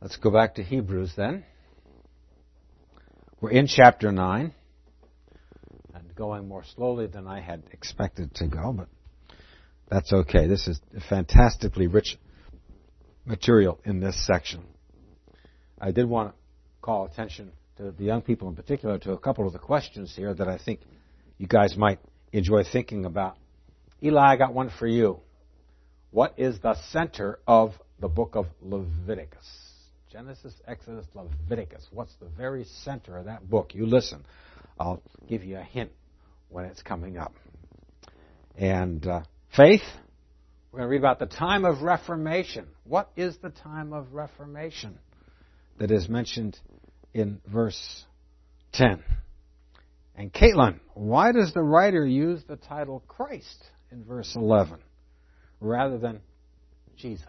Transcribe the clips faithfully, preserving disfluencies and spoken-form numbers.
Let's go back to Hebrews then. We're in chapter nine, and going more slowly than I had expected to go, but that's okay. This is fantastically rich material in this section. I did want to call attention to the young people in particular to a couple of the questions here that I think you guys might enjoy thinking about. Eli, I got one for you. What is the center of the book of Leviticus? Genesis, Exodus, Leviticus. What's the very center of that book? You listen. I'll give you a hint when it's coming up. And uh, faith, we're going to read about the time of Reformation. What is the time of Reformation that is mentioned in verse ten? And Caitlin, why does the writer use the title Christ in verse eleven rather than Jesus?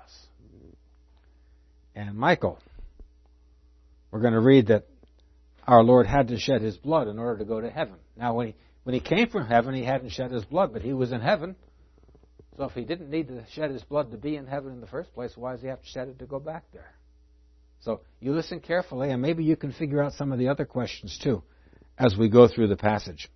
And Michael, we're going to read that our Lord had to shed His blood in order to go to heaven. Now, when he, when he came from heaven, He hadn't shed His blood, but He was in heaven. So if He didn't need to shed His blood to be in heaven in the first place, why does He have to shed it to go back there? So you listen carefully, and maybe you can figure out some of the other questions too as we go through the passage.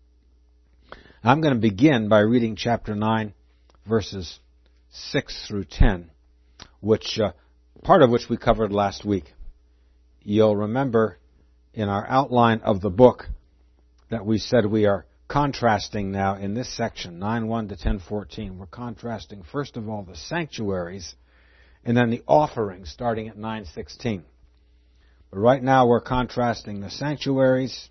I'm going to begin by reading chapter nine, verses six through ten, which uh, part of which we covered last week. You'll remember in our outline of the book that we said we are contrasting now in this section, nine one to ten fourteen. We're contrasting, first of all, the sanctuaries and then the offerings starting at nine sixteen. But right now we're contrasting the sanctuaries,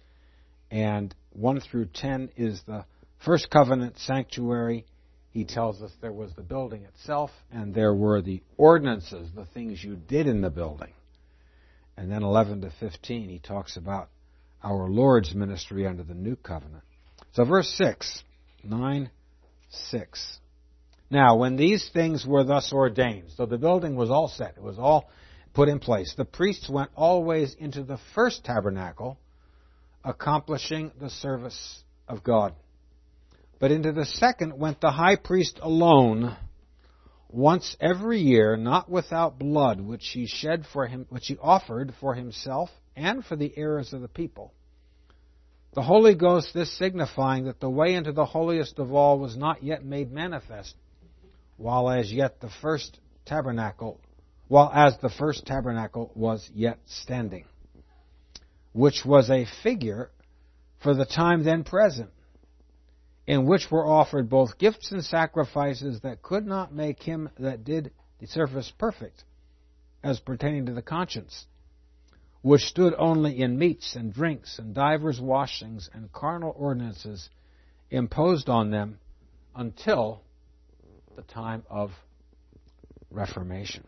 and one through ten is the first covenant sanctuary. He tells us there was the building itself, and there were the ordinances, the things you did in the building. And then eleven to fifteen, he talks about our Lord's ministry under the new covenant. So verse six, nine six. Now, when these things were thus ordained, so the building was all set, it was all put in place, the priests went always into the first tabernacle, accomplishing the service of God. But into the second went the high priest alone, once every year, not without blood, which he shed for him, which he offered for himself and for the errors of the people. The Holy Ghost, this signifying that the way into the holiest of all was not yet made manifest, while as yet the first tabernacle, while as the first tabernacle was yet standing, which was a figure for the time then present, in which were offered both gifts and sacrifices that could not make him that did the service perfect, as pertaining to the conscience, which stood only in meats and drinks and divers washings and carnal ordinances imposed on them until the time of Reformation.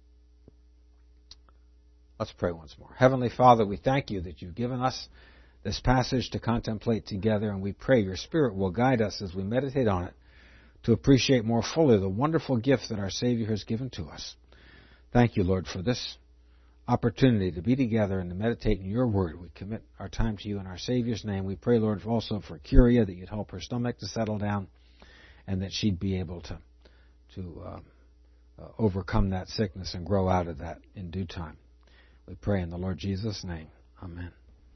Let's pray once more. Heavenly Father, we thank You that You've given us this passage to contemplate together, and we pray Your Spirit will guide us as we meditate on it to appreciate more fully the wonderful gift that our Savior has given to us. Thank You, Lord, for this opportunity to be together and to meditate in Your Word. We commit our time to You in our Savior's name. We pray, Lord, also for Curia, that You'd help her stomach to settle down and that she'd be able to, to uh, uh, overcome that sickness and grow out of that in due time. We pray in the Lord Jesus' name. Amen.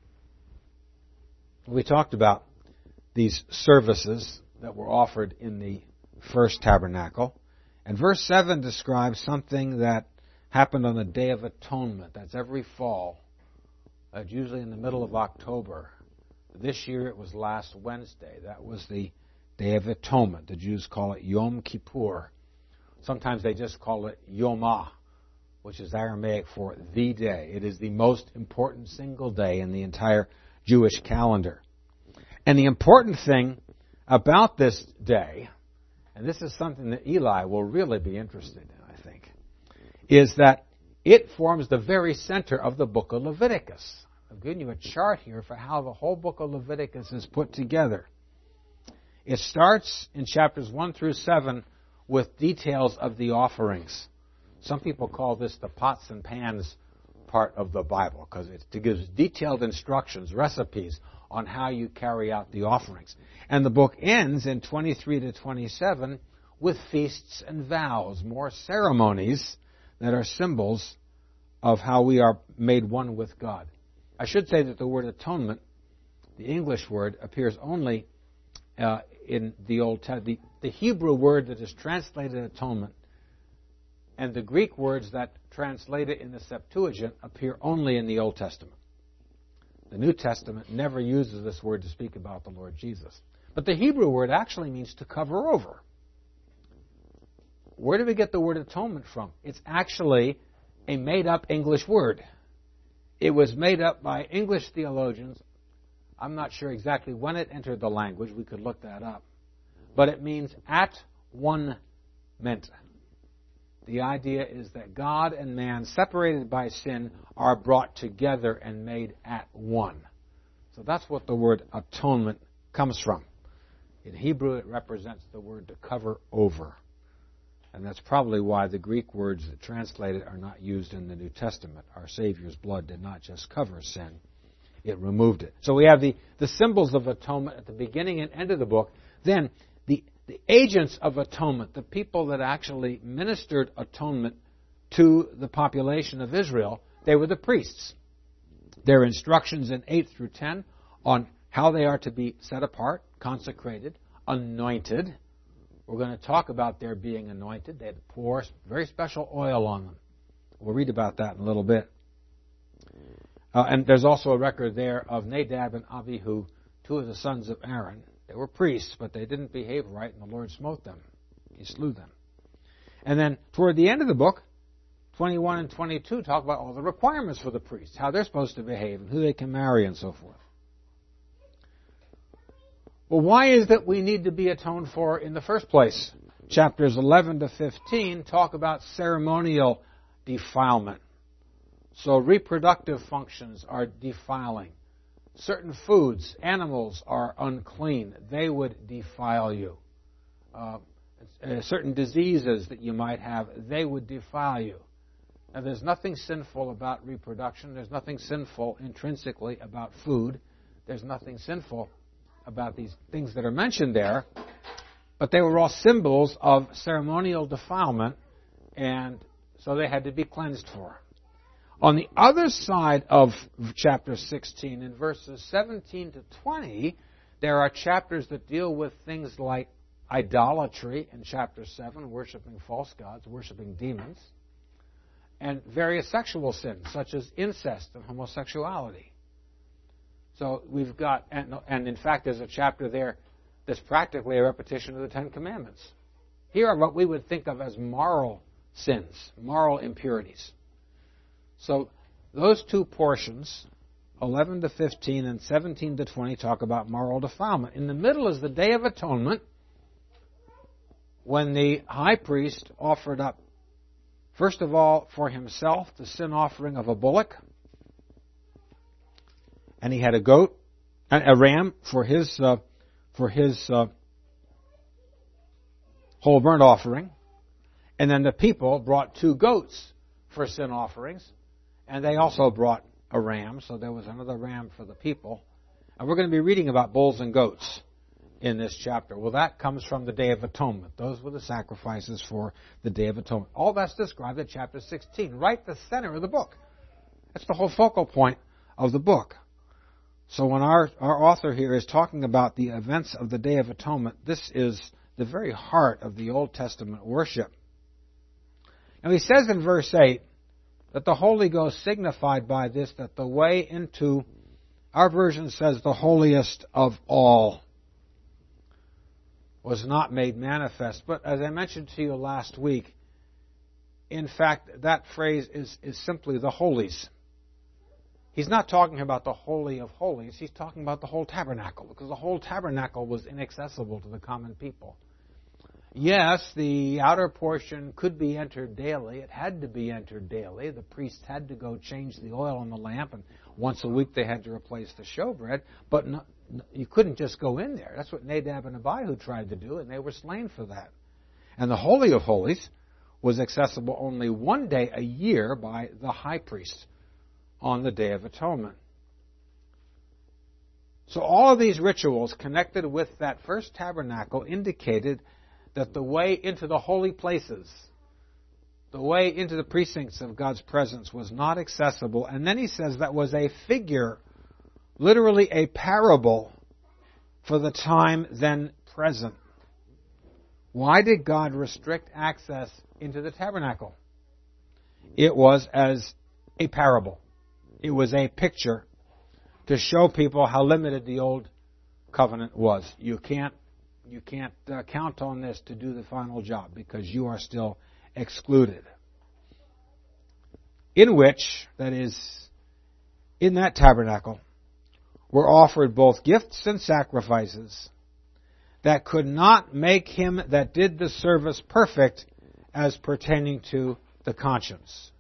We talked about these services that were offered in the first tabernacle. And verse seven describes something that happened on the Day of Atonement. That's every fall. It's usually in the middle of October. This year it was last Wednesday. That was the Day of Atonement. The Jews call it Yom Kippur. Sometimes they just call it Yomah, which is Aramaic for the day. It is the most important single day in the entire Jewish calendar. And the important thing about this day, and this is something that Eli will really be interested in, I think, is that it forms the very center of the book of Leviticus. I've given you a chart here for how the whole book of Leviticus is put together. It starts in chapters one through seven with details of the offerings. Some people call this the pots and pans part of the Bible because it gives detailed instructions, recipes on how you carry out the offerings. And the book ends in twenty-three to twenty-seven with feasts and vows, more ceremonies that are symbols of how we are made one with God. I should say that the word atonement, the English word, appears only uh, in the Old Testament. The, the Hebrew word that is translated atonement and the Greek words that translate it in the Septuagint appear only in the Old Testament. The New Testament never uses this word to speak about the Lord Jesus. But the Hebrew word actually means to cover over. Where do we get the word atonement from? It's actually a made-up English word. It was made up by English theologians. I'm not sure exactly when it entered the language. We could look that up. But it means at one meant. The idea is that God and man, separated by sin, are brought together and made at one. So that's what the word atonement comes from. In Hebrew, it represents the word to cover over. And that's probably why the Greek words that translate it are not used in the New Testament. Our Savior's blood did not just cover sin, it removed it. So we have the, the symbols of atonement at the beginning and end of the book. Then the, the agents of atonement, the people that actually ministered atonement to the population of Israel, they were the priests. Their instructions in eight through ten on how they are to be set apart, consecrated, anointed. We're going to talk about their being anointed. They had to pour very special oil on them. We'll read about that in a little bit. Uh, and there's also a record there of Nadab and Abihu, two of the sons of Aaron. They were priests, but they didn't behave right, and the Lord smote them. He slew them. And then toward the end of the book, twenty-one and twenty-two talk about all the requirements for the priests, how they're supposed to behave, and who they can marry, and so forth. Well, why is that we need to be atoned for in the first place? Chapters eleven to fifteen talk about ceremonial defilement. So reproductive functions are defiling. Certain foods, animals are unclean. They would defile you. Uh, uh, certain diseases that you might have, they would defile you. Now, there's nothing sinful about reproduction. There's nothing sinful intrinsically about food. There's nothing sinful about these things that are mentioned there. But they were all symbols of ceremonial defilement, and so they had to be cleansed for. On the other side of chapter sixteen, in verses seventeen to twenty, there are chapters that deal with things like idolatry in chapter seven, worshiping false gods, worshiping demons, and various sexual sins, such as incest and homosexuality. So we've got, and, and in fact there's a chapter there that's practically a repetition of the Ten Commandments. Here are what we would think of as moral sins, moral impurities. So those two portions, eleven to fifteen and seventeen to twenty, talk about moral defilement. In the middle is the Day of Atonement, when the high priest offered up, first of all, for himself, the sin offering of a bullock, and he had a goat, a ram for his uh, for his uh, whole burnt offering, and then the people brought two goats for sin offerings, and they also brought a ram, so there was another ram for the people. And we're going to be reading about bulls and goats in this chapter. Well, that comes from the Day of Atonement. Those were the sacrifices for the Day of Atonement. All that's described in chapter sixteen, right the center of the book. That's the whole focal point of the book. So when our, our author here is talking about the events of the Day of Atonement, this is the very heart of the Old Testament worship. Now he says in verse eight that the Holy Ghost signified by this that the way into, our version says, the holiest of all was not made manifest. But as I mentioned to you last week, in fact, that phrase is, is simply the holies. He's not talking about the Holy of Holies. He's talking about the whole tabernacle, because the whole tabernacle was inaccessible to the common people. Yes, the outer portion could be entered daily. It had to be entered daily. The priests had to go change the oil on the lamp, and once a week they had to replace the showbread. But no, you couldn't just go in there. That's what Nadab and Abihu tried to do, and they were slain for that. And the Holy of Holies was accessible only one day a year by the high priest on the Day of Atonement. So all of these rituals connected with that first tabernacle indicated that the way into the holy places The way into the precincts of God's presence was not accessible. And then he says that was a figure, literally a parable, for the time then present. Why did God restrict access into the tabernacle? It was as a parable. It was a picture to show people how limited the old covenant was. You can't, you can't uh, count on this to do the final job because you are still excluded. In which, that is, in that tabernacle, were offered both gifts and sacrifices that could not make him that did the service perfect as pertaining to the conscience.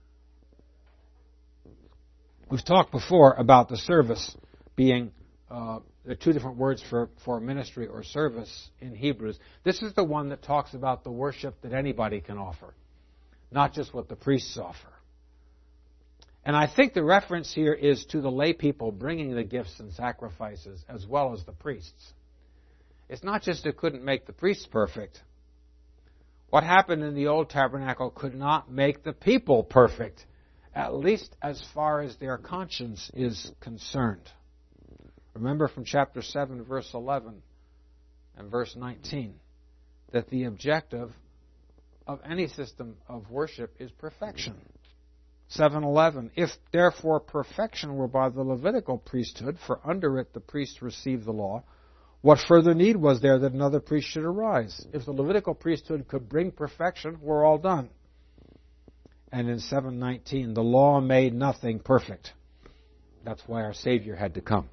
We've talked before about the service being, uh, there are two different words for, for ministry or service in Hebrews. This is the one that talks about the worship that anybody can offer, not just what the priests offer. And I think the reference here is to the lay people bringing the gifts and sacrifices as well as the priests. It's not just it couldn't make the priests perfect. What happened in the old tabernacle could not make the people perfect, at least as far as their conscience is concerned. Remember from chapter seven, verse eleven and verse nineteen, that the objective of any system of worship is perfection. seven eleven, if therefore perfection were by the Levitical priesthood, for under it the priests received the law, what further need was there that another priest should arise? If the Levitical priesthood could bring perfection, we're all done. And in seven nineteen, the law made nothing perfect. That's why our Savior had to come.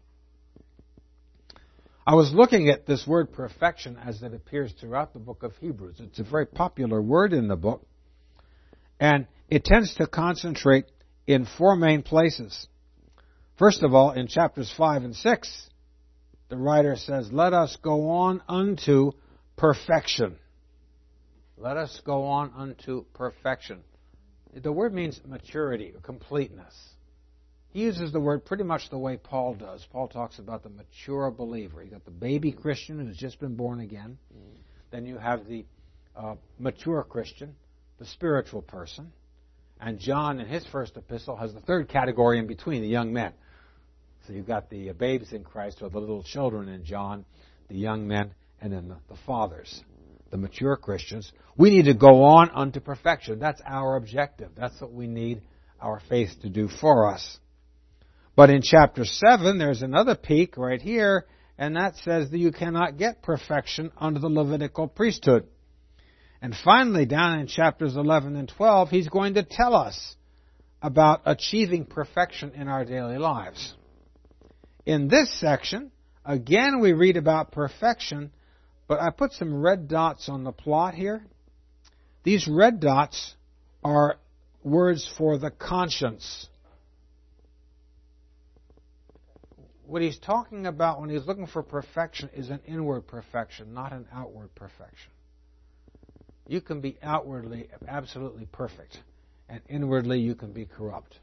I was looking at this word perfection as it appears throughout the book of Hebrews. It's a very popular word in the book. And it tends to concentrate in four main places. First of all, in chapters five and six, the writer says, let us go on unto perfection. Let us go on unto perfection. The word means maturity or completeness. He uses the word pretty much the way Paul does. Paul talks about the mature believer. You've got the baby Christian who's just been born again. Then you have the uh, mature Christian, the spiritual person. And John, in his first epistle, has the third category in between, the young men. So you've got the babes in Christ, or the little children in John, the young men, and then the, the fathers, the mature Christians. We need to go on unto perfection. That's our objective. That's what we need our faith to do for us. But in chapter seven, there's another peak right here, and that says that you cannot get perfection under the Levitical priesthood. And finally, down in chapters eleven and twelve, he's going to tell us about achieving perfection in our daily lives. In this section, again, we read about perfection, but I put some red dots on the plot here. These red dots are words for the conscience. What he's talking about when he's looking for perfection is an inward perfection, not an outward perfection. You can be outwardly absolutely perfect, and inwardly you can be corrupt.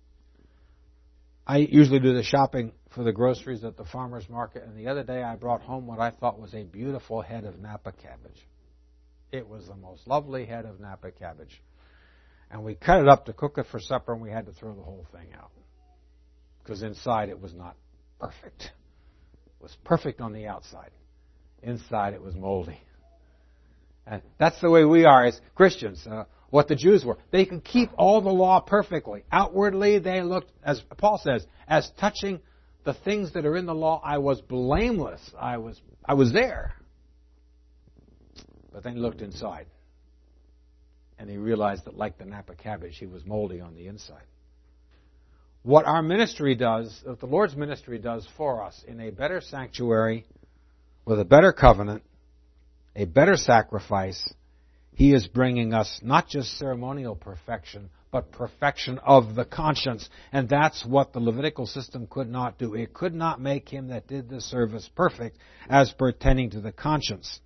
I usually do the shopping for the groceries at the farmer's market, and the other day I brought home what I thought was a beautiful head of Napa cabbage. It was the most lovely head of Napa cabbage. And we cut it up to cook it for supper, and we had to throw the whole thing out. Because inside it was not perfect. It was perfect on the outside. Inside it was moldy. And that's the way we are as Christians. Uh, what the Jews were. They could keep all the law perfectly. Outwardly, they looked, as Paul says, as touching the things that are in the law, I was blameless. I was, I was there. But then he looked inside. And he realized that like the Napa cabbage, he was moldy on the inside. What our ministry does, what the Lord's ministry does for us in a better sanctuary, with a better covenant, a better sacrifice, He is bringing us not just ceremonial perfection, but perfection of the conscience. And that's what the Levitical system could not do. It could not make him that did the service perfect as pertaining to the conscience.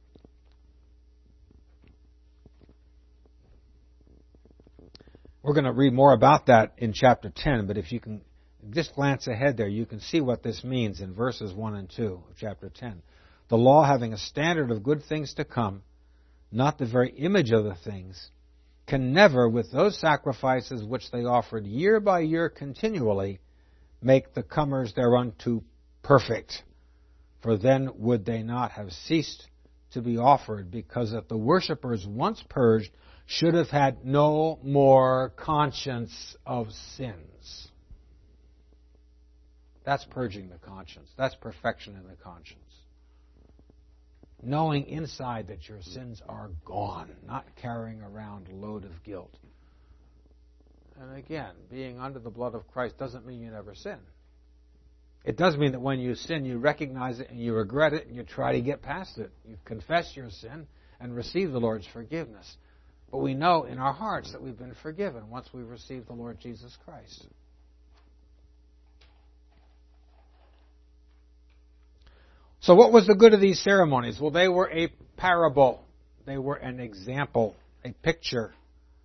We're going to read more about that in chapter ten, but if you can just glance ahead there, you can see what this means in verses one and two of chapter ten. The law having a standard of good things to come, not the very image of the things, can never, with those sacrifices which they offered year by year continually, make the comers thereunto perfect. For then would they not have ceased to be offered, because that the worshippers, once purged, should have had no more conscience of sins. That's purging the conscience. That's perfection in the conscience. Knowing inside that your sins are gone, not carrying around a load of guilt. And again, being under the blood of Christ doesn't mean you never sin. It does mean that when you sin, you recognize it and you regret it and you try to get past it. You confess your sin and receive the Lord's forgiveness. But we know in our hearts that we've been forgiven once we've received the Lord Jesus Christ. So what was the good of these ceremonies? Well, they were a parable. They were an example, a picture.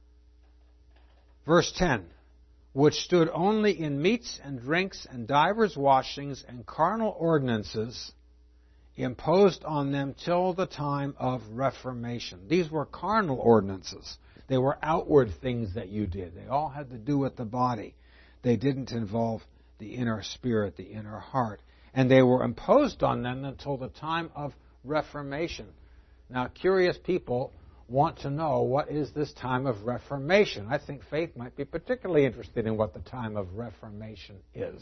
Verse ten, which stood only in meats and drinks and divers washings and carnal ordinances imposed on them till the time of Reformation. These were carnal ordinances. They were outward things that you did. They all had to do with the body. They didn't involve the inner spirit, the inner heart. And they were imposed on them until the time of Reformation. Now, curious people want to know, what is this time of Reformation? I think Faith might be particularly interested in what the time of Reformation is.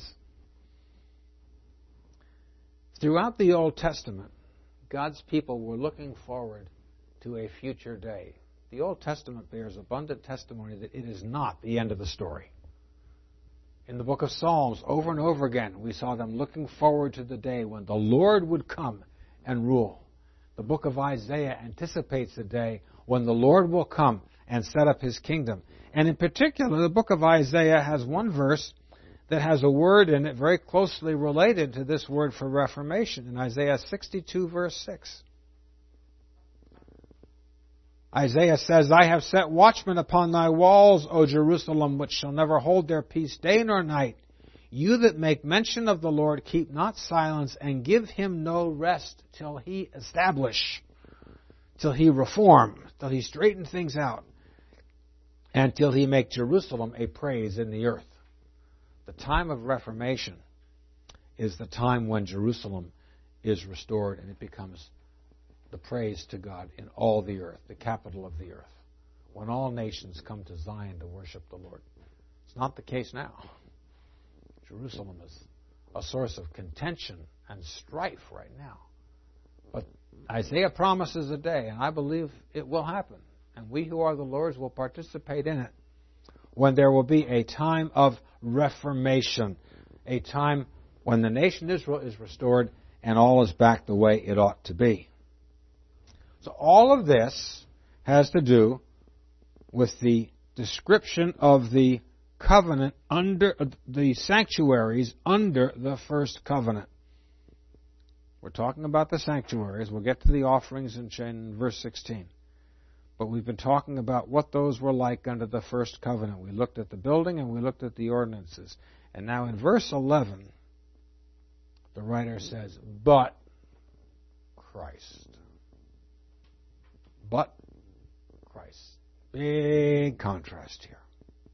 Throughout the Old Testament, God's people were looking forward to a future day. The Old Testament bears abundant testimony that it is not the end of the story. In the book of Psalms, over and over again, we saw them looking forward to the day when the Lord would come and rule. The book of Isaiah anticipates the day when the Lord will come and set up His kingdom. And in particular, the book of Isaiah has one verse that has a word in it very closely related to this word for Reformation, in Isaiah sixty-two, verse six. Isaiah says, I have set watchmen upon thy walls, O Jerusalem, which shall never hold their peace day nor night. You that make mention of the Lord, keep not silence, and give Him no rest till He establish, till He reform, till He straighten things out, and till He make Jerusalem a praise in the earth. The time of Reformation is the time when Jerusalem is restored and it becomes the praise to God in all the earth, the capital of the earth, when all nations come to Zion to worship the Lord. It's not the case now. Jerusalem is a source of contention and strife right now. But Isaiah promises a day, and I believe it will happen, and we who are the Lord's will participate in it, when there will be a time of reformation, a time when the nation Israel is restored and all is back the way it ought to be. So all of this has to do with the description of the covenant under the sanctuaries under the first covenant. We're talking about the sanctuaries. We'll get to the offerings in, in verse sixteen. But we've been talking about what those were like under the first covenant. We looked at the building and we looked at the ordinances. And now in verse eleven, the writer says, but Christ. But Christ. Big contrast here.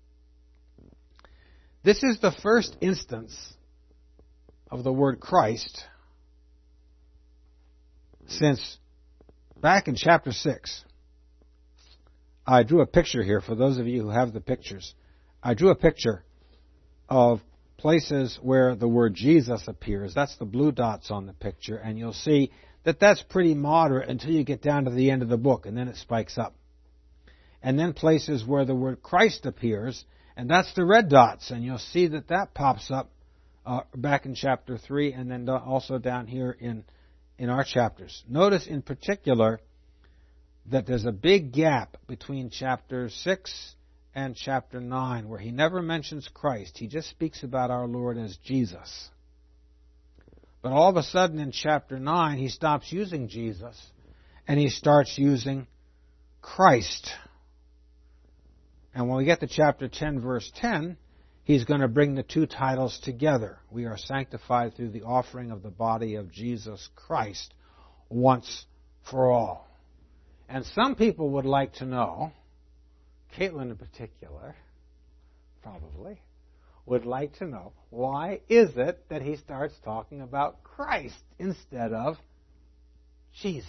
This is the first instance of the word Christ since back in chapter six. I drew a picture here for those of you who have the pictures. I drew a picture of places where the word Jesus appears. That's the blue dots on the picture, and you'll see that that's pretty moderate until you get down to the end of the book, and then it spikes up. And then places where the word Christ appears, and that's the red dots, and you'll see that that pops up uh, back in chapter three, and then also down here in, in our chapters. Notice in particular that there's a big gap between chapter six and chapter nine, where he never mentions Christ. He just speaks about our Lord as Jesus. But all of a sudden in chapter nine, he stops using Jesus, and he starts using Christ. And when we get to chapter ten, verse ten, he's going to bring the two titles together. We are sanctified through the offering of the body of Jesus Christ once for all. And some people would like to know, Caitlin in particular, probably, would like to know, why is it that he starts talking about Christ instead of Jesus?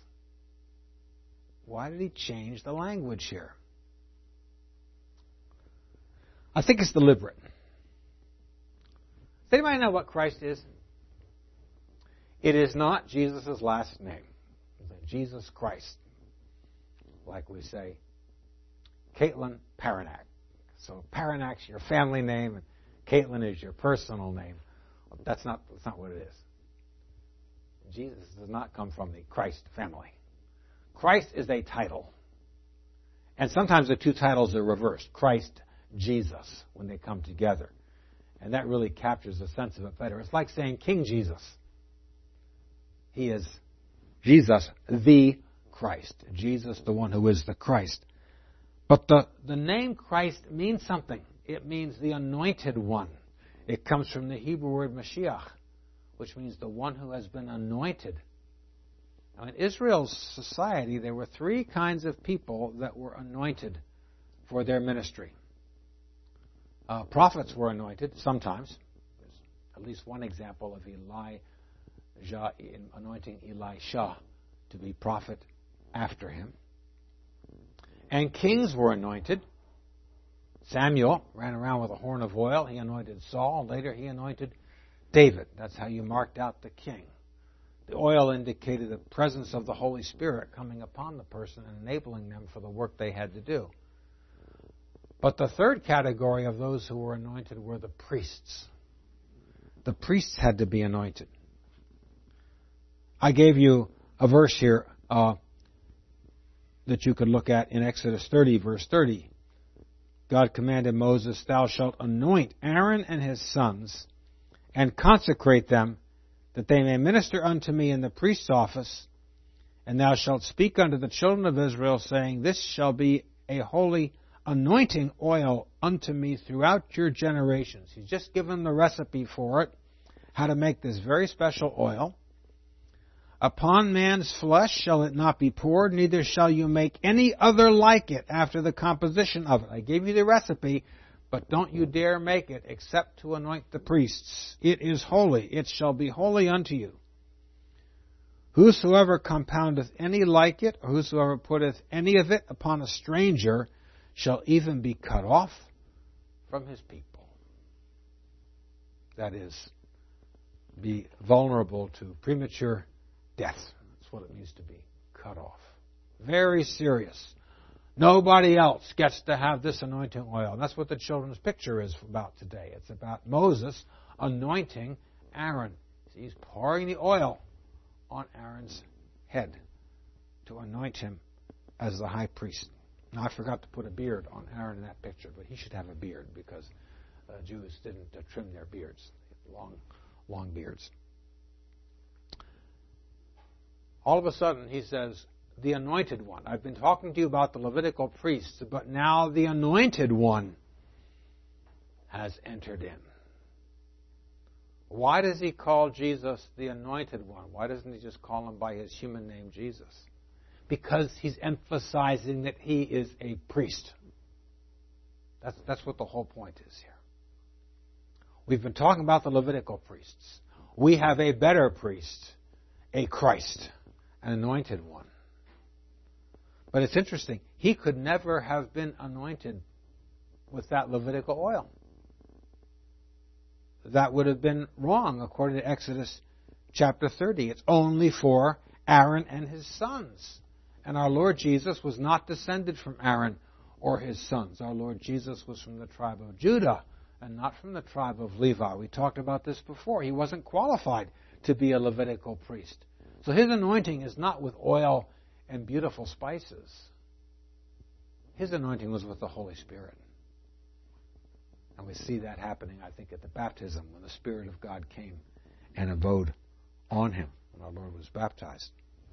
Why did he change the language here? I think it's deliberate. Does anybody know what Christ is? It is not Jesus' last name. It's Jesus Christ. Like we say, Caitlin Paranak. So Paranak's your family name, and Caitlin is your personal name. Well, that's not, that's not what it is. Jesus does not come from the Christ family. Christ is a title. And sometimes the two titles are reversed. Christ, Jesus, when they come together. And that really captures the sense of it better. It's like saying King Jesus. He is Jesus, the Christ. Jesus, the one who is the Christ. But the, the name Christ means something. It means the anointed one. It comes from the Hebrew word Mashiach, which means the one who has been anointed. Now, in Israel's society, there were three kinds of people that were anointed for their ministry. Uh, prophets were anointed sometimes. There's at least one example of Elijah anointing Elisha to be prophet after him. And kings were anointed. Samuel ran around with a horn of oil. He anointed Saul. Later he anointed David. That's how you marked out the king. The oil indicated the presence of the Holy Spirit coming upon the person and enabling them for the work they had to do. But the third category of those who were anointed were the priests. The priests had to be anointed. I gave you a verse here uh, that you could look at in Exodus thirty, verse thirty. God commanded Moses, "Thou shalt anoint Aaron and his sons, and consecrate them, that they may minister unto me in the priest's office. And thou shalt speak unto the children of Israel, saying, This shall be a holy anointing oil unto me throughout your generations." He's just given the recipe for it, how to make this very special oil. "Upon man's flesh shall it not be poured, neither shall you make any other like it after the composition of it." I gave you the recipe, but don't you dare make it except to anoint the priests. It is holy. It shall be holy unto you. "Whosoever compoundeth any like it, or whosoever putteth any of it upon a stranger, shall even be cut off from his people." That is, be vulnerable to premature death. That's what it means to be cut off. Very serious. Nobody else gets to have this anointing oil. And that's what the children's picture is about today. It's about Moses anointing Aaron. See, he's pouring the oil on Aaron's head to anoint him as the high priest. Now, I forgot to put a beard on Aaron in that picture, but he should have a beard because uh, Jews didn't uh, trim their beards. Long, long beards. All of a sudden, he says, the anointed one. I've been talking to you about the Levitical priests, but now the anointed one has entered in. Why does he call Jesus the anointed one? Why doesn't he just call him by his human name, Jesus? Because he's emphasizing that he is a priest. That's, that's what the whole point is here. We've been talking about the Levitical priests. We have a better priest, a Christ, an anointed one. But it's interesting. He could never have been anointed with that Levitical oil. That would have been wrong according to Exodus chapter thirty. It's only for Aaron and his sons. And our Lord Jesus was not descended from Aaron or his sons. Our Lord Jesus was from the tribe of Judah and not from the tribe of Levi. We talked about this before. He wasn't qualified to be a Levitical priest. So his anointing is not with oil and beautiful spices. His anointing was with the Holy Spirit. And we see that happening, I think, at the baptism when the Spirit of God came and abode on him when our Lord was baptized.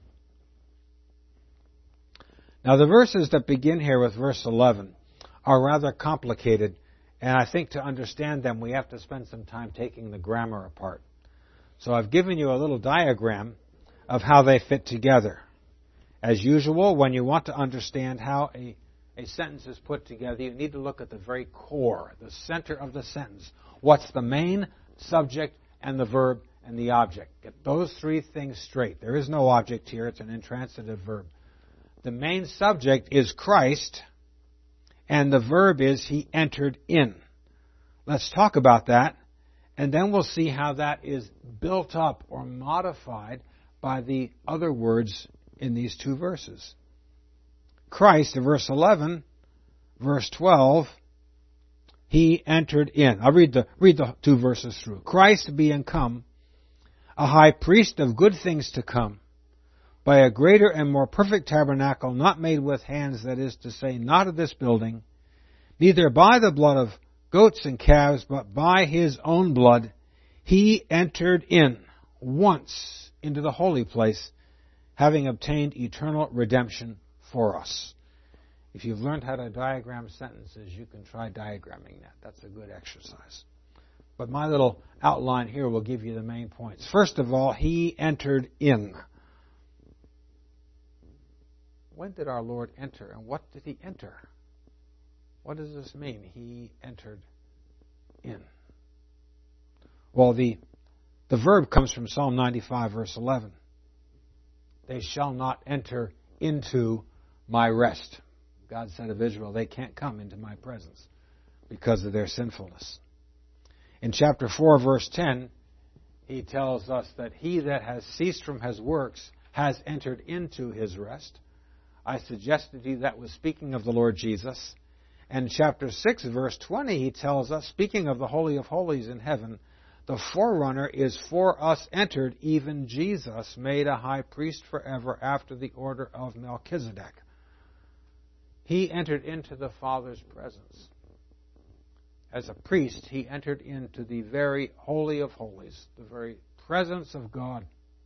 Now, the verses that begin here with verse eleven are rather complicated, and I think to understand them we have to spend some time taking the grammar apart. So I've given you a little diagram of how they fit together. As usual, when you want to understand how a, a sentence is put together, you need to look at the very core, the center of the sentence. What's the main subject and the verb and the object? Get those three things straight. There is no object here. It's an intransitive verb. The main subject is Christ, and the verb is He entered in. Let's talk about that, and then we'll see how that is built up or modified by the other words in these two verses. Christ, in verse eleven, verse twelve, He entered in. I'll read the, read the two verses through. Christ being come, a high priest of good things to come, by a greater and more perfect tabernacle, not made with hands, that is to say, not of this building, neither by the blood of goats and calves, but by His own blood, He entered in once into the holy place, having obtained eternal redemption for us. If you've learned how to diagram sentences, you can try diagramming that. That's a good exercise. But my little outline here will give you the main points. First of all, He entered in. When did our Lord enter, and what did He enter? What does this mean? He entered in. Well, the, the verb comes from Psalm ninety-five, verse eleven. They shall not enter into my rest. God said of Israel, they can't come into my presence because of their sinfulness. In chapter four, verse ten, He tells us that He that has ceased from His works has entered into His rest. I suggested to you that was speaking of the Lord Jesus. And chapter six, verse twenty, He tells us, speaking of the Holy of Holies in heaven, the forerunner is for us entered, even Jesus, made a high priest forever after the order of Melchizedek. He entered into the Father's presence. As a priest, He entered into the very Holy of Holies, the very presence of God.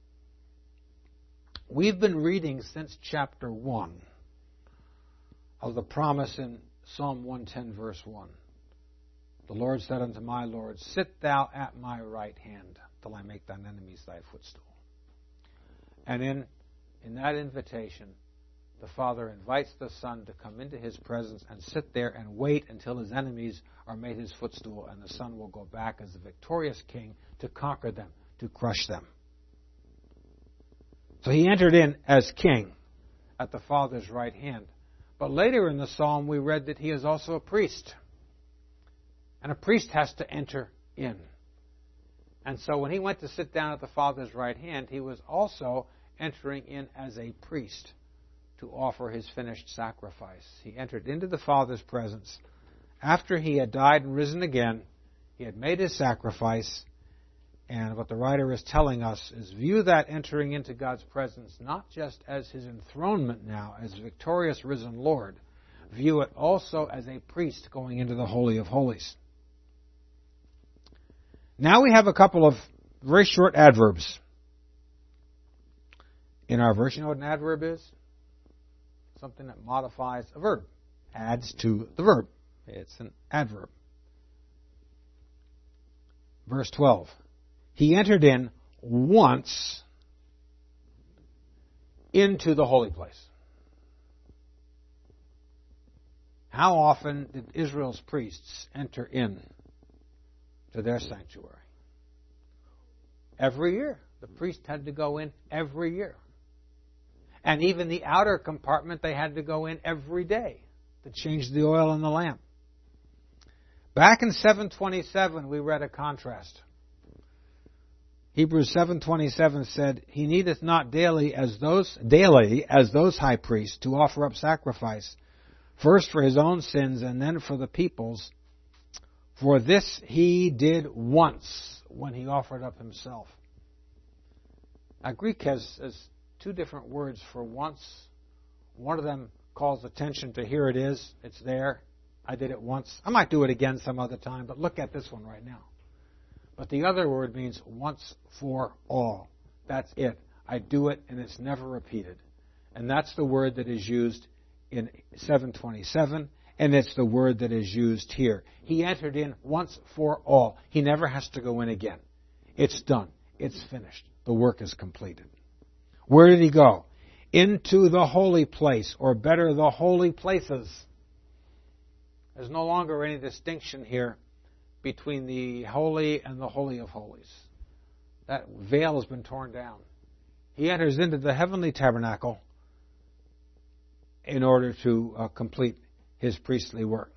We've been reading since chapter one of the promise in Psalm one ten, verse one. The Lord said unto my Lord, sit thou at my right hand till I make thine enemies thy footstool. And in, in that invitation, the Father invites the Son to come into His presence and sit there and wait until His enemies are made His footstool, and the Son will go back as the victorious King to conquer them, to crush them. So He entered in as King at the Father's right hand. But later in the Psalm we read that He is also a priest. And a priest has to enter in. And so when He went to sit down at the Father's right hand, He was also entering in as a priest to offer His finished sacrifice. He entered into the Father's presence. After He had died and risen again, He had made His sacrifice. And what the writer is telling us is view that entering into God's presence not just as His enthronement now, as victorious risen Lord. View it also as a priest going into the Holy of Holies. Now we have a couple of very short adverbs in our verse. You know what an adverb is? Something that modifies a verb, adds to the verb. It's an adverb. Verse twelve. He entered in once into the holy place. How often did Israel's priests enter in to their sanctuary? Every year. The priest had to go in every year. And even the outer compartment, they had to go in every day to change the oil in the lamp. Back in seven twenty-seven, we read a contrast. Hebrews seven twenty-seven said, He needeth not daily as those daily as those high priests to offer up sacrifice, first for His own sins and then for the people's. For this He did once when He offered up Himself. Now, Greek has, has two different words for once. One of them calls attention to here it is, it's there. I did it once. I might do it again some other time, but look at this one right now. But the other word means once for all. That's it. I do it and it's never repeated. And that's the word that is used in seven twenty-seven, and it's the word that is used here. He entered in once for all. He never has to go in again. It's done. It's finished. The work is completed. Where did He go? Into the holy place, or better, the holy places. There's no longer any distinction here between the holy and the holy of holies. That veil has been torn down. He enters into the heavenly tabernacle in order to uh, complete his priestly work.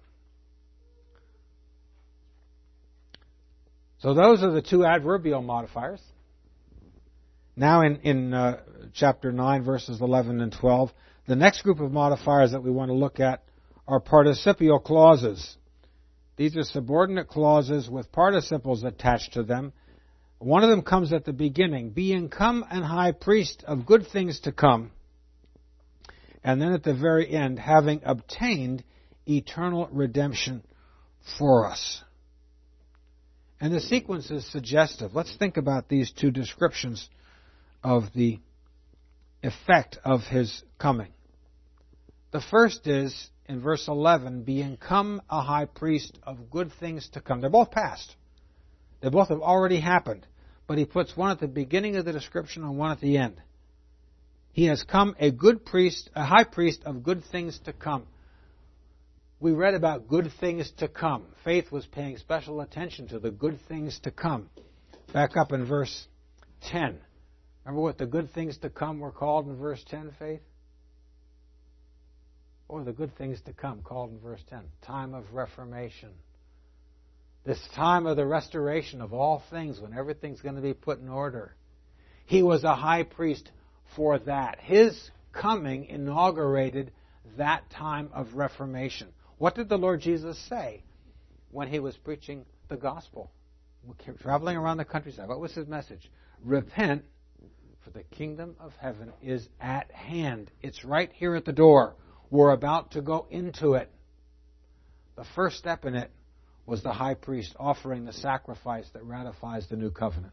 So those are the two adverbial modifiers. Now in, in uh, chapter nine, verses eleven and twelve, the next group of modifiers that we want to look at are participial clauses. These are subordinate clauses with participles attached to them. One of them comes at the beginning, being come and high priest of good things to come. And then at the very end, having obtained eternal redemption for us. And the sequence is suggestive. Let's think about these two descriptions of the effect of his coming. The first is, in verse eleven, being come a high priest of good things to come. They're both past. They both have already happened. But he puts one at the beginning of the description and one at the end. He has come a good priest, a high priest of good things to come. We read about good things to come. Faith was paying special attention to the good things to come. Back up in verse ten. Remember what the good things to come were called in verse ten, Faith? Or the good things to come called in verse ten? Time of reformation. This time of the restoration of all things when everything's going to be put in order. He was a high priest for that. His coming inaugurated that time of reformation. What did the Lord Jesus say when he was preaching the gospel? Traveling around the countryside. What was his message? Repent, for the kingdom of heaven is at hand. It's right here at the door. We're about to go into it. The first step in it was the high priest offering the sacrifice that ratifies the new covenant.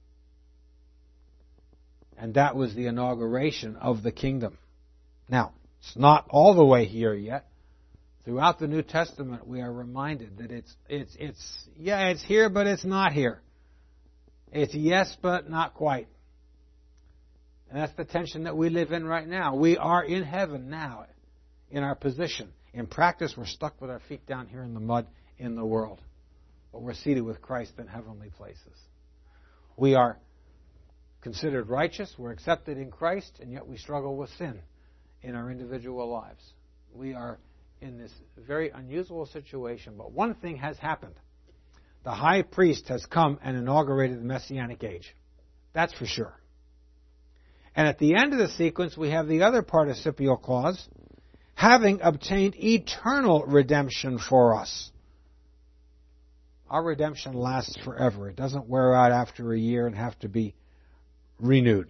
And that was the inauguration of the kingdom. Now, it's not all the way here yet. Throughout the New Testament, we are reminded that it's, it's, it's, yeah, it's here, but it's not here. It's yes, but not quite. And that's the tension that we live in right now. We are in heaven now, in our position. In practice, we're stuck with our feet down here in the mud in the world. But we're seated with Christ in heavenly places. We are considered righteous, we're accepted in Christ, and yet we struggle with sin in our individual lives. We are in this very unusual situation, but one thing has happened. The high priest has come and inaugurated the Messianic age. That's for sure. And at the end of the sequence, we have the other participial clause, having obtained eternal redemption for us. Our redemption lasts forever. It doesn't wear out after a year and have to be renewed.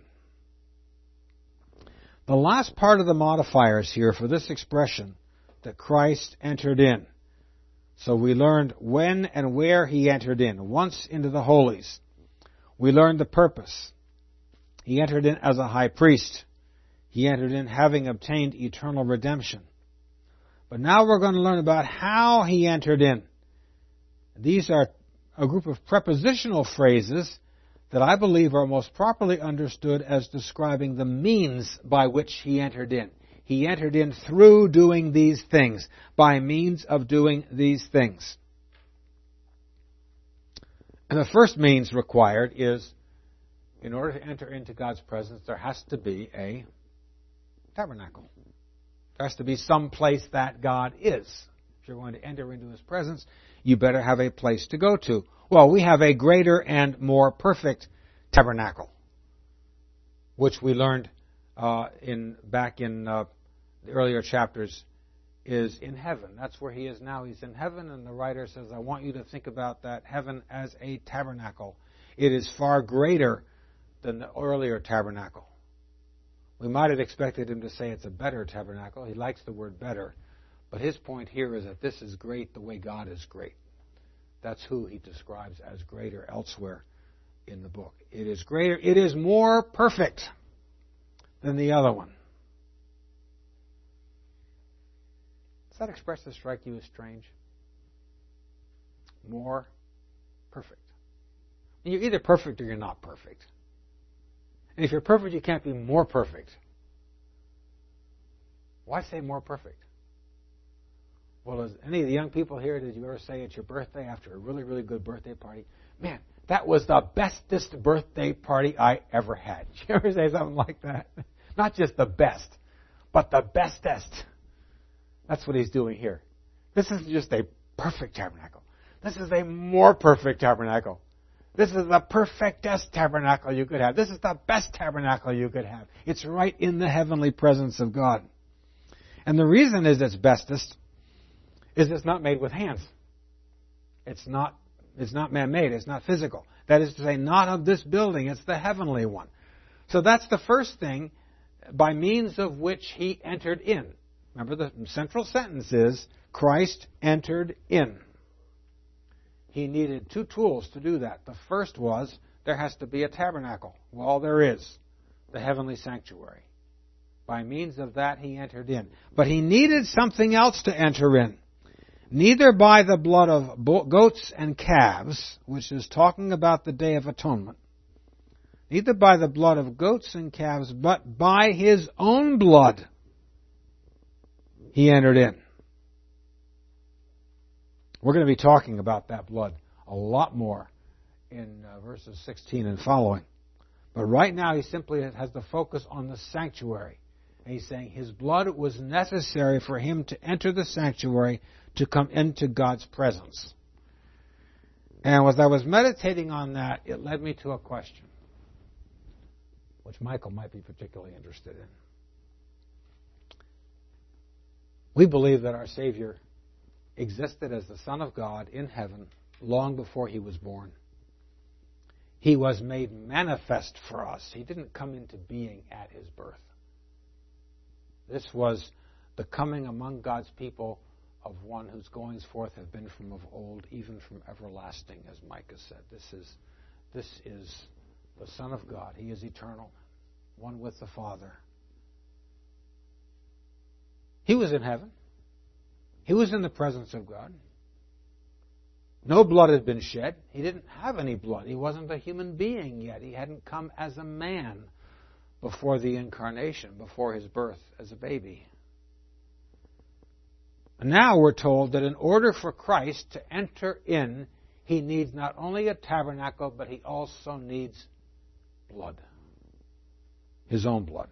The last part of the modifiers here for this expression, that Christ entered in. So we learned when and where he entered in. Once into the holies. We learned the purpose. He entered in as a high priest. He entered in having obtained eternal redemption. But now we're going to learn about how he entered in. These are a group of prepositional phrases that I believe are most properly understood as describing the means by which he entered in. He entered in through doing these things, by means of doing these things. And the first means required is, in order to enter into God's presence, there has to be a tabernacle. There has to be some place that God is. If you're going to enter into His presence, you better have a place to go to. Well, we have a greater and more perfect tabernacle, which we learned uh, in back in uh, the earlier chapters, is in heaven. That's where He is now. He's in heaven, and the writer says, I want you to think about that heaven as a tabernacle. It is far greater than the earlier tabernacle. We might have expected him to say it's a better tabernacle. He likes the word better. But his point here is that this is great the way God is great. That's who he describes as greater elsewhere in the book. It is greater, it is more perfect than the other one. Does that expression strike you as strange? More perfect. You're either perfect or you're not perfect. And if you're perfect, you can't be more perfect. Why say more perfect? Well, as any of the young people here, did you ever say at your birthday after a really, really good birthday party, man, that was the bestest birthday party I ever had? Did you ever say something like that? Not just the best, but the bestest. That's what he's doing here. This isn't just a perfect tabernacle. This is a more perfect tabernacle. This is the perfectest tabernacle you could have. This is the best tabernacle you could have. It's right in the heavenly presence of God. And the reason is it's bestest is it's not made with hands. It's not, it's not man-made. It's not physical. That is to say, not of this building. It's the heavenly one. So that's the first thing, by means of which he entered in. Remember, the central sentence is, Christ entered in. He needed two tools to do that. The first was, there has to be a tabernacle. Well, there is. The heavenly sanctuary. By means of that, he entered in. But he needed something else to enter in. Neither by the blood of goats and calves, which is talking about the Day of Atonement, neither by the blood of goats and calves, but by his own blood, he entered in. We're going to be talking about that blood a lot more in uh, verses sixteen and following. But right now he simply has the focus on the sanctuary. And he's saying his blood was necessary for him to enter the sanctuary, to come into God's presence. And as I was meditating on that, it led me to a question, which Michael might be particularly interested in. We believe that our Savior existed as the Son of God in heaven long before he was born. He was made manifest for us. He didn't come into being at his birth. This was the coming among God's people of one whose goings forth have been from of old, even from everlasting, as Micah said. This is, this is the Son of God. He is eternal, one with the Father. He was in heaven. He was in the presence of God. No blood had been shed. He didn't have any blood. He wasn't a human being yet. He hadn't come as a man before the incarnation, before his birth as a baby. And now we're told that in order for Christ to enter in, he needs not only a tabernacle, but he also needs blood. His own blood.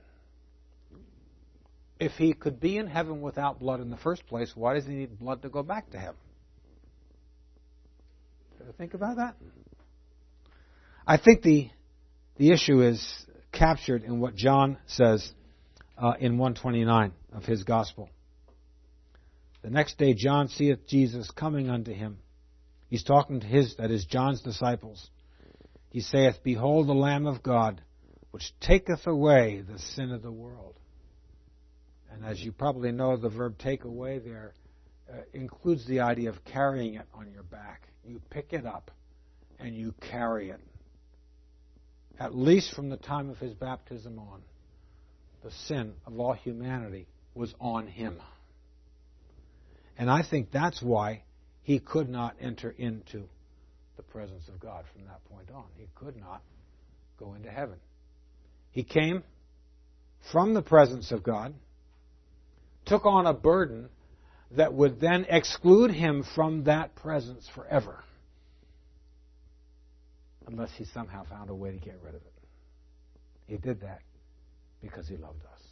If he could be in heaven without blood in the first place, why does he need blood to go back to heaven? Ever think about that? I think the the issue is captured in what John says uh, in one twenty-nine of his gospel. The next day John seeth Jesus coming unto him. He's talking to his, that is, John's disciples. He saith, Behold the Lamb of God, which taketh away the sin of the world. And as you probably know, the verb take away there uh, includes the idea of carrying it on your back. You pick it up and you carry it. At least from the time of his baptism on, the sin of all humanity was on him. And I think that's why he could not enter into the presence of God from that point on. He could not go into heaven. He came from the presence of God, took on a burden that would then exclude him from that presence forever, unless he somehow found a way to get rid of it. He did that because he loved us.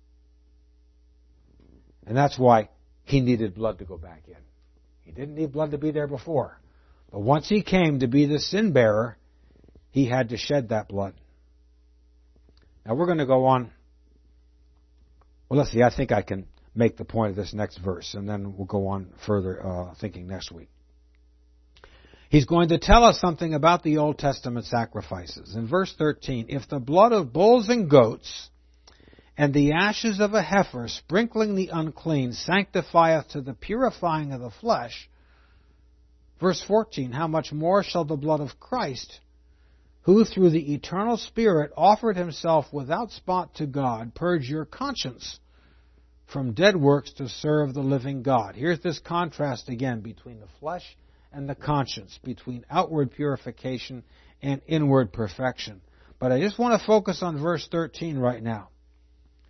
And that's why he needed blood to go back in. He didn't need blood to be there before. But once he came to be the sin bearer, he had to shed that blood. Now we're going to go on. Well, let's see. I think I can make the point of this next verse, and then we'll go on further uh, thinking next week. He's going to tell us something about the Old Testament sacrifices. In verse thirteen, if the blood of bulls and goats and the ashes of a heifer sprinkling the unclean sanctifieth to the purifying of the flesh, verse fourteen, how much more shall the blood of Christ, who through the eternal Spirit offered himself without spot to God, purge your conscience from dead works to serve the living God. Here's this contrast again between the flesh and the conscience, between outward purification and inward perfection. But I just want to focus on verse thirteen right now.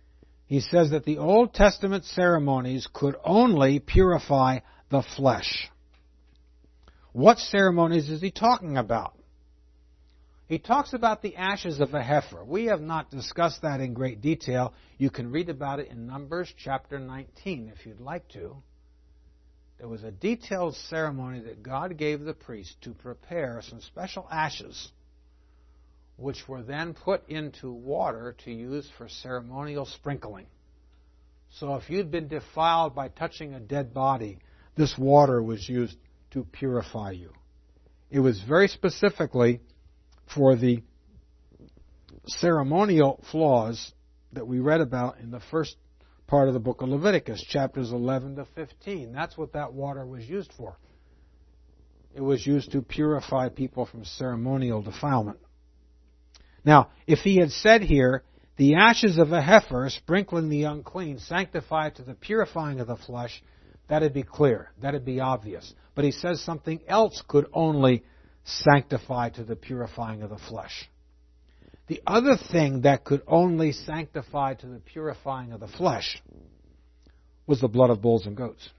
He says that the Old Testament ceremonies could only purify the flesh. What ceremonies is he talking about? He talks about the ashes of a heifer. We have not discussed that in great detail. You can read about it in Numbers chapter nineteen if you'd like to. There was a detailed ceremony that God gave the priest to prepare some special ashes, which were then put into water to use for ceremonial sprinkling. So if you'd been defiled by touching a dead body, this water was used to purify you. It was very specifically for the ceremonial flaws that we read about in the first part of the book of Leviticus, chapters eleven to fifteen. That's what that water was used for. It was used to purify people from ceremonial defilement. Now, if he had said here, the ashes of a heifer, sprinkling the unclean, sanctify to the purifying of the flesh, that'd be clear. That'd be obvious. But he says something else could only sanctify to the purifying of the flesh. The other thing that could only sanctify to the purifying of the flesh was the blood of bulls and goats.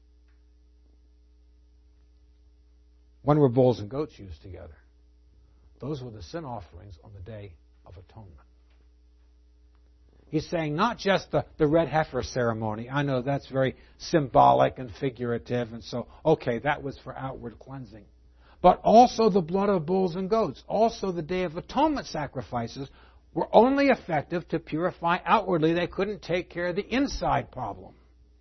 When were bulls and goats used together? Those were the sin offerings on the Day of Atonement. He's saying not just the, the red heifer ceremony. I know that's very symbolic and figurative, and so, okay, that was for outward cleansing. But also the blood of bulls and goats, also the Day of Atonement sacrifices were only effective to purify outwardly. They couldn't take care of the inside problem.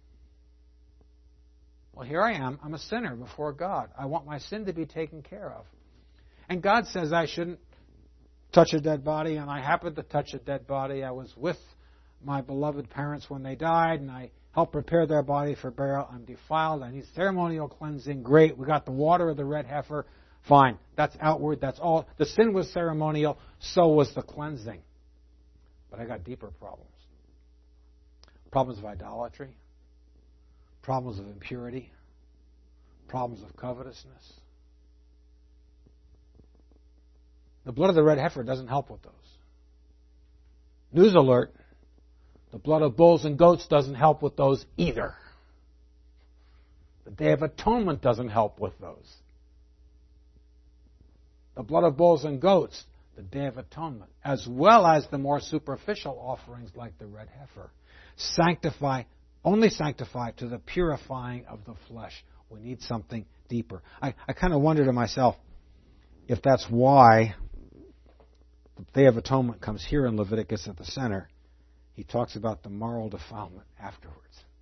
Well, here I am. I'm a sinner before God. I want my sin to be taken care of. And God says I shouldn't touch a dead body, and I happened to touch a dead body. I was with my beloved parents when they died, and I helped prepare their body for burial. I'm defiled. I need ceremonial cleansing. Great. We got the water of the red heifer. Fine. That's outward. That's all. The sin was ceremonial. So was the cleansing. But I got deeper problems. Problems of idolatry. Problems of impurity. Problems of covetousness. The blood of the red heifer doesn't help with those. News alert. The blood of bulls and goats doesn't help with those either. The Day of Atonement doesn't help with those. The blood of bulls and goats, the Day of Atonement, as well as the more superficial offerings like the red heifer, sanctify, only sanctify to the purifying of the flesh. We need something deeper. I, I kind of wonder to myself if that's why the Day of Atonement comes here in Leviticus at the center. He talks about the moral defilement afterwards.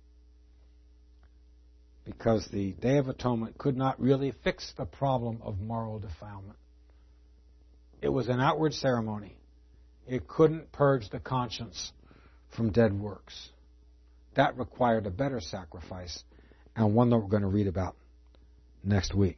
Because the Day of Atonement could not really fix the problem of moral defilement. It was an outward ceremony. It couldn't purge the conscience from dead works. That required a better sacrifice, and one that we're going to read about next week.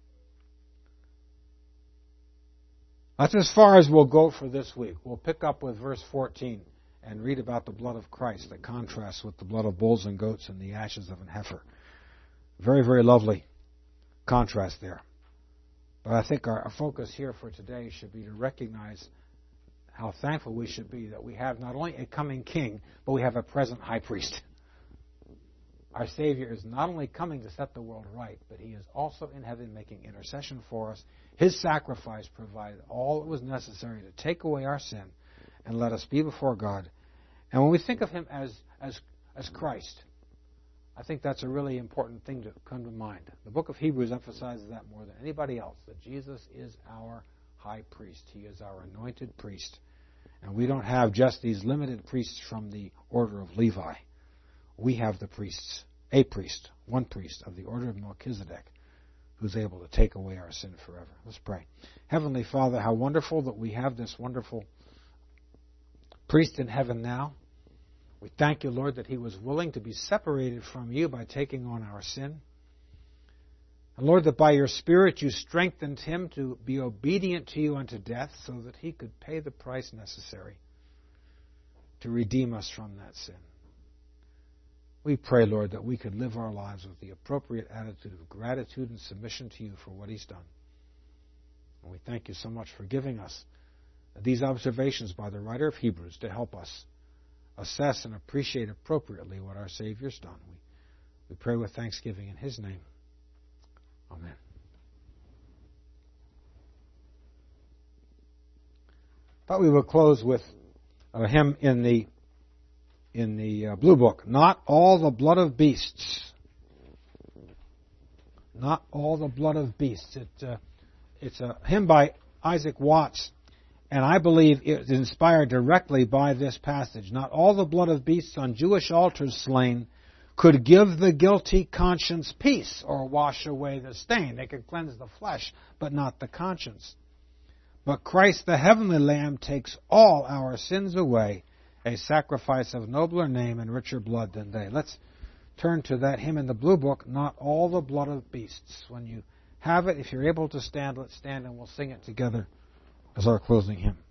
That's as far as we'll go for this week. We'll pick up with verse fourteen and read about the blood of Christ that contrasts with the blood of bulls and goats and the ashes of an heifer. Very, very lovely contrast there. But I think our, our focus here for today should be to recognize how thankful we should be that we have not only a coming king, but we have a present high priest. Our Savior is not only coming to set the world right, but He is also in heaven making intercession for us. His sacrifice provided all that was necessary to take away our sin and let us be before God. And when we think of Him as, as, as Christ, I think that's a really important thing to come to mind. The book of Hebrews emphasizes that more than anybody else, that Jesus is our high priest. He is our anointed priest. And we don't have just these limited priests from the order of Levi. We have the priests, a priest, one priest of the order of Melchizedek, who's able to take away our sin forever. Let's pray. Heavenly Father, how wonderful that we have this wonderful priest in heaven now. We thank you, Lord, that He was willing to be separated from you by taking on our sin. And Lord, that by your Spirit you strengthened Him to be obedient to you unto death so that He could pay the price necessary to redeem us from that sin. We pray, Lord, that we could live our lives with the appropriate attitude of gratitude and submission to you for what He's done. And we thank you so much for giving us these observations by the writer of Hebrews to help us assess and appreciate appropriately what our Savior's done. We, we pray with thanksgiving in His name. Amen. Thought we would close with a hymn in the in the uh, Blue Book. Not all the blood of beasts. Not all the blood of beasts. It, uh, it's a hymn by Isaac Watts, and I believe it's inspired directly by this passage. Not all the blood of beasts on Jewish altars slain could give the guilty conscience peace or wash away the stain. They could cleanse the flesh, but not the conscience. But Christ the heavenly Lamb takes all our sins away, a sacrifice of nobler name and richer blood than they. Let's turn to that hymn in the Blue Book, Not All the Blood of Beasts. When you have it, if you're able to stand, let's stand and we'll sing it together as our closing hymn.